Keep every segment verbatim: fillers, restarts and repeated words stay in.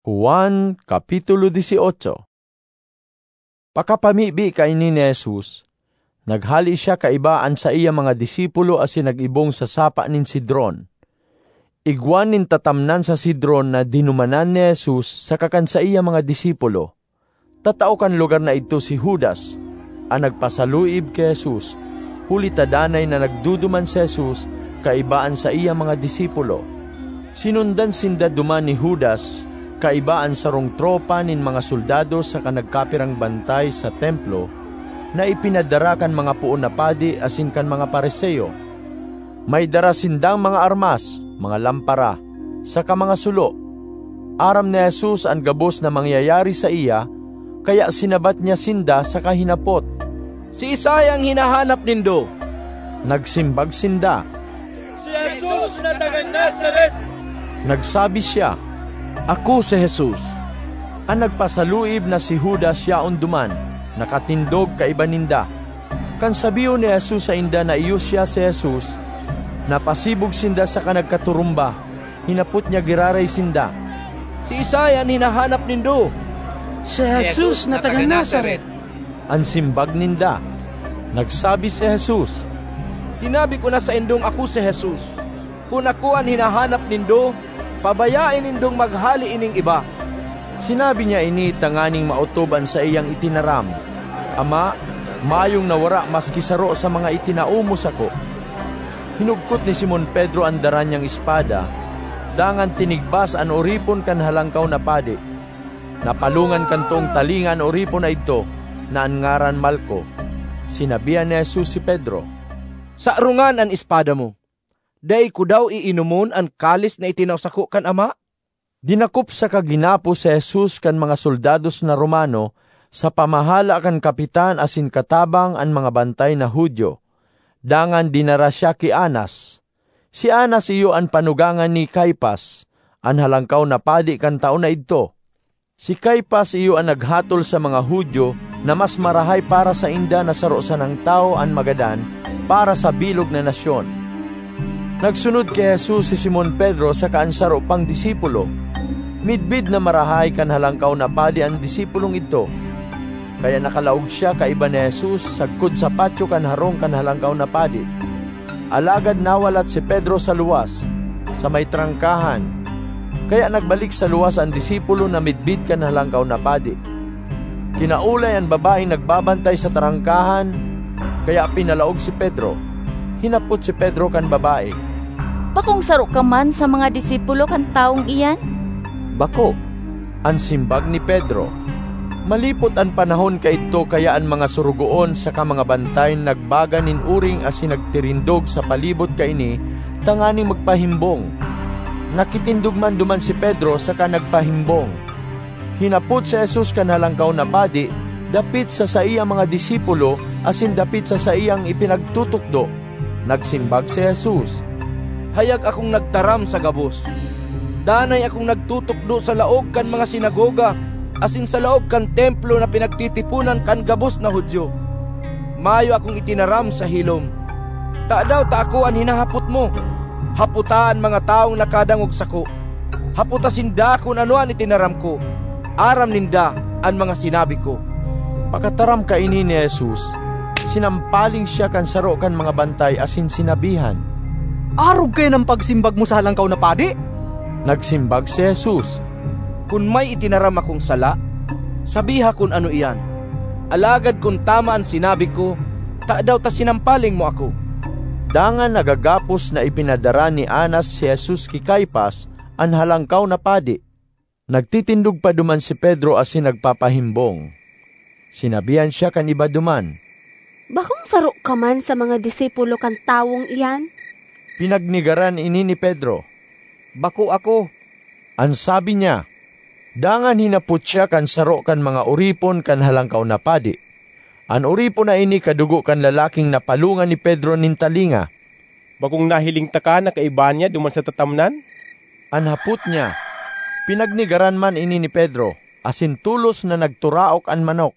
Juan Kapitulo eighteen. Pakapamibi kay ni Jesus, naghali siya kaibaan sa iya mga disipulo asin nag-ibong sa sapa nin Sidron. Igwan nin tatamnan sa Sidron na dinumanan ni Jesus sa kakan sa iya mga disipulo. Tatao kan lugar na ito si Judas, ang nagpasaluib kay Jesus, huli tadanay na nagduduman si Jesus kaibaan sa iya mga disipulo. Sinundan sinda duman ni Judas, kaibaan sa rong tropa nin mga soldado sa kanagkapirang bantay sa templo na ipinadara kan mga puon na padi asin kan mga pariseo. May dara sindang mga armas, mga lampara, saka mga sulo. Aram ni Jesus ang gabos na mangyayari sa iya, kaya sinabat niya sinda sa kahinapot. Si Isay ang hinahanap nindo. Nagsimbag sinda. Si Jesus na taga Nazaret. Nagsabi siya, Ako si Jesus. ang nagpasaluib na si Judas yaon duman, nakatindog kaiba ninda. Kan sabiyo ni Jesus sa inda na iyo siya si Jesus, napasibog sinda sa kanagkaturumba, hinapot niya giraray sinda. Si Isay ang hinahanap nindo. Si Jesus na taga Nazaret. Ang simbag ninda. Nagsabi si Jesus, Sinabi ko na sa indong ako si Jesus. Kung ako ang hinahanap nindo, pabayain nindong maghali ining iba. Sinabi niya ini tanganing mautoban sa iyang itinaram, Ama, mayong nawara maski saro sa mga itinaumos ako. Hinugkot ni Simon Pedro ang dara niyang espada, dangan tinigbas an oripon kan halangkaw na padi. Napalungan kantong talingan oripon na ito, na ang ngaran Malco. Sinabihan ni Jesus si Pedro, Sa arungan ang espada mo. Day ko daw iinumon ang kalis na itinawsako kan ama? Dinakop sa kaginapo si Jesus kan mga soldados na Romano sa pamahala kan kapitan asin katabang ang mga bantay na Hudyo. Dangan dinara siya ki Anas. Si Anas iyo ang panugangan ni Caiphas, ang halangkaw na padi kan taon na ito. Si Caiphas iyo ang naghatol sa mga Hudyo na mas marahay para sa inda na sarosan ng tao ang magadan para sa bilog na nasyon. Nagsunod kay Jesus si Simon Pedro sa kaansaro pang disipulo. Midbid na marahay kan halangkaw na padi ang disipulong ito. Kaya nakalaog siya kaiba ni Jesus sagkod sa patyo kan harong kan halangkaw na padi. Alagad nawalat si Pedro sa luwas, sa may trangkahan. Kaya nagbalik sa luwas ang disipulo na midbid kan halangkaw na padi. Kinaulay ang babaeng nagbabantay sa trangkahan, kaya pinalaog si Pedro. Hinapot si Pedro kan babae, Bakong saro ka man sa mga disipulo kan taong iyan? Bako, ang simbag ni Pedro. Malipot ang panahon ka ito kaya ang mga surugoon sa ka mga bantay nagbaga nin uring asin nagtirindog sa palibot ka ini, tanganing magpahimbong. Nakitindog man duman si Pedro sa ka nagpahimbong. Hinapot si Jesus kan halangkaw na padi, dapit sa sa iyang mga disipulo asin dapit sa sa iyang ipinagtutukdo. Nagsimbag si Jesus, Hayag akong nagtaram sa gabos. Danay akong nagtutukdo sa laog kan mga sinagoga, asin sa laog kan templo na pinagtitipunan kan gabos na Hudyo. Mayo akong itinaram sa hilom. Ta daw ta ako ang hinahapot mo. Haputaan mga taong nakadangog sako. Haputasin da kung ano ang itinaram ko. Aram ninda ang mga sinabi ko. Pagkataram ka ini ni Jesus, sinampaling siya kan saro kan mga bantay asin sinabihan, Arog kayo ng pagsimbag mo sa halangkaw na padi? Nagsimbag si Jesus, Kung may itinaram akong sala, sabiha kung ano iyan. Alagad kung tama ang sinabi ko, ta daw ta sinampaling mo ako. Dangan nagagapos na ipinadara ni Anas si Jesus ki Caiphas ang halangkaw na padi. Nagtitindog pa duman si Pedro asin nagpapahimbong. Sinabihan siya kan iba duman, Bakong saro ka man sa mga disipulo kan tawong iyan? Pinagnigaran ini ni Pedro, Bako ako. Ang sabi niya, dangan hinapot siya kan saro kan mga uripon kan halangkaw na padi. Ang uripon na ini kadugo kan lalaking napalungan ni Pedro nin talinga. Bakong nahiling taka na kaiba niya duman sa tatamnan? Ang hapot niya, pinagnigaran man ini ni Pedro, asin tulos na nagturaok ang manok.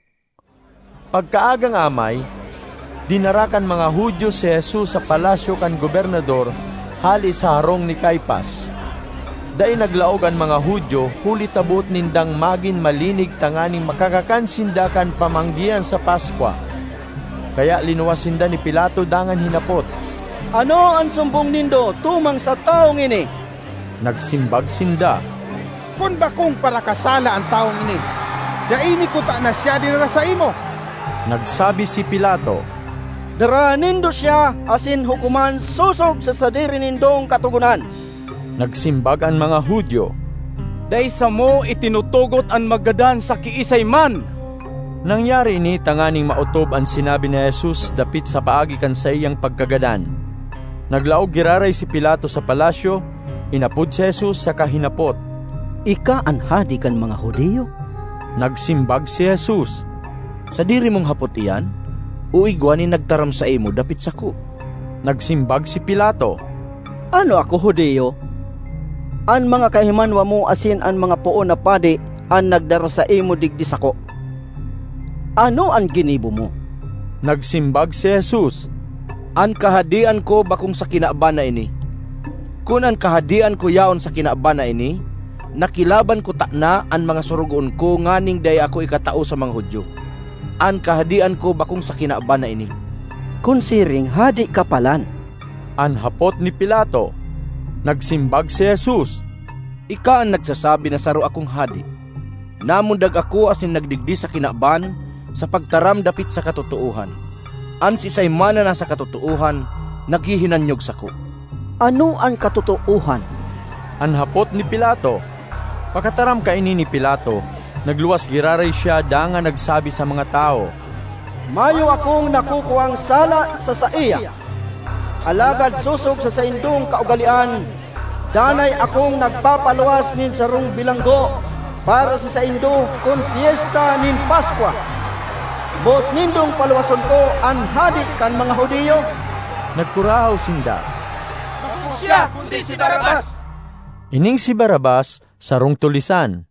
Pagkaagang amay, dinarakan mga Hudyo si Jesus sa palasyo kan gobernador hali sa harong ni Caiphas. Dai naglaog ang mga Hudyo, huli tabot nindang magin malinig tanganing makakakansindakan pamanggihan sa Paskwa. Kaya linuwasinda ni Pilato dangan hinapot. Ano ang sumbong nindo tumang sa taong ini? Nagsimbag sinda. Kung ba kung para kasala ang taong ini, daini ko ta na siya dinara sa imo. Nagsabi si Pilato, Dara nindo siya asin hukuman susog sa sadiri nindong katugunan. Nagsimbag ang mga Hudyo. Day sa mo itinutugot ang magadan sa kiisay man. Nangyari ini tanganing mautob ang sinabi ni Jesus dapit sa paagi kan sa iyang pagkagadan. Naglaog giraray si Pilato sa palasyo, inapod si Jesus sa kahinapot. Ika ang hadi kan mga Hudiyo? Nagsimbag si Jesus. Sa diri mong hapot iyan, uigwanin nagtaram sa imo dapit sako. Nagsimbag si Pilato. Ano ako Hudiyo? An mga kahimanwa mo asin an mga puon na padi ang nagdaro sa imo digdi sako. Ano ang ginibo mo? Nagsimbag si Jesus. An kahadian ko bakong sa kinaaban na ini. Kung ang kahadian ko yaon sa kinaaban na ini, nakilaban ko takna ang mga surugon ko nganing day ako ikatao sa mga Hudyo. An kahadian ko bakong sa kinaaban na ini. Kunsiring hadi kapalan. An hapot ni Pilato. Nagsimbag si Jesus. Ika ang nagsasabi na saro akong hadi. Namundag ako asin nagdigdi sa kinaaban sa pagtaram dapit sa katotohan. An si Saymana na sa katotohan, naghihinanyog sako. Ano ang katotohan? An hapot ni Pilato. Pakataram kaini ni Pilato, nagluwas giraray siya danga nagsabi sa mga tao, Mayo akong nakukuhang sala sa saiya. Alagad susog sa saindong kaugalian, danay akong nagpapaluwas nin sarong bilanggo para sa saindo kung fiesta nin Paskwa. Bot nindong paluwason ko ang hadi kan mga Hudiyo. Nagkurahaw sinda. Siya kundi si Barabas. Ining si Barabas sarong tulisan.